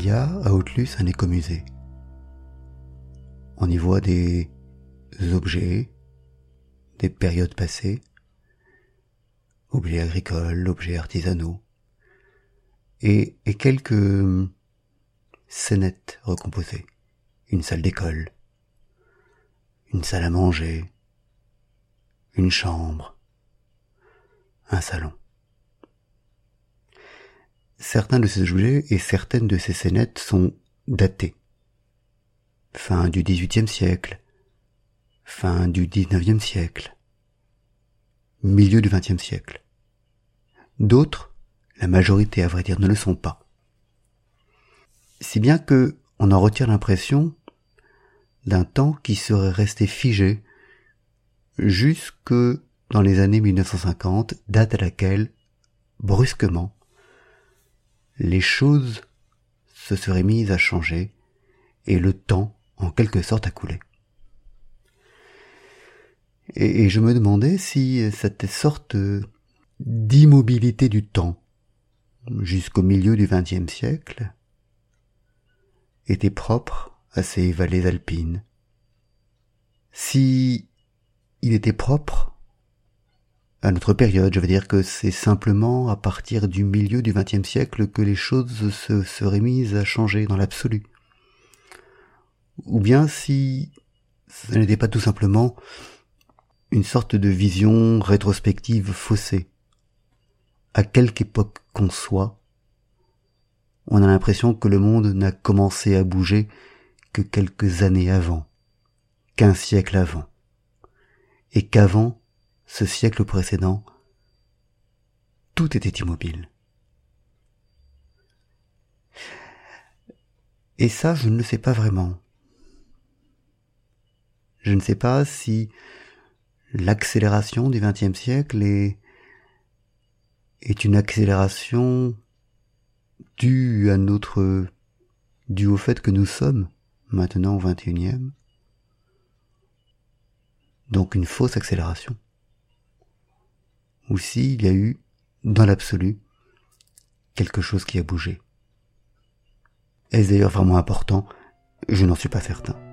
y a à Haute-Luce un écomusée. On y voit des objets, des périodes passées, objets agricoles, objets artisanaux, et quelques scénettes recomposées. Une salle d'école, une salle à manger, une chambre, un salon. Certains de ces objets et certaines de ces scénettes sont datés. Fin du XVIIIe siècle, fin du XIXe siècle, milieu du XXe siècle. D'autres, la majorité à vrai dire, ne le sont pas. Si bien que on en retire l'impression d'un temps qui serait resté figé jusque dans les années 1950, date à laquelle, brusquement, les choses se seraient mises à changer et le temps, en quelque sorte, a coulé. Et je me demandais si cette sorte d'immobilité du temps, jusqu'au milieu du XXe siècle, était propre à ces vallées alpines. Si il était propre à notre période, je veux dire que c'est simplement à partir du milieu du XXe siècle que les choses se seraient mises à changer dans l'absolu. Ou bien si ce n'était pas tout simplement une sorte de vision rétrospective faussée. À quelque époque qu'on soit, on a l'impression que le monde n'a commencé à bouger que quelques années avant, qu'un siècle avant, et qu'avant ce siècle précédent, tout était immobile. Et ça, je ne le sais pas vraiment. Je ne sais pas si l'accélération du XXe siècle est une accélération due au fait que nous sommes maintenant au XXIe, donc une fausse accélération. Ou s'il y a eu, dans l'absolu, quelque chose qui a bougé. Est-ce d'ailleurs vraiment important ? Je n'en suis pas certain.